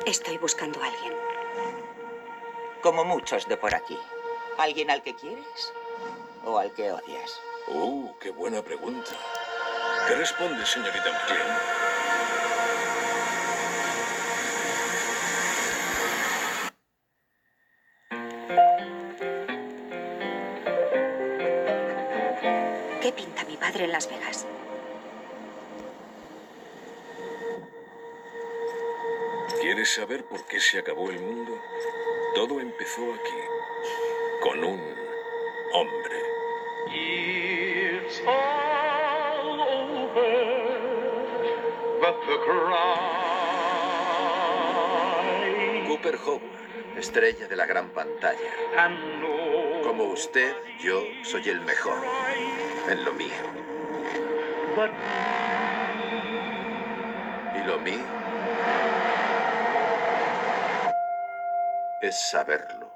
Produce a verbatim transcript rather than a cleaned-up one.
Estoy buscando a alguien. Como muchos de por aquí. ¿Alguien al que quieres o al que odias? Uh, qué buena pregunta. ¿Qué responde, señorita McLean? ¿Qué pinta mi padre en Las Vegas? ¿Quieres saber por qué se acabó el mundo? Todo empezó aquí, con un hombre. It's all over, but the cry Cooper Howard, estrella de la gran pantalla. and no Como usted, yo soy el mejor en lo mío. but Y lo mío es saberlo.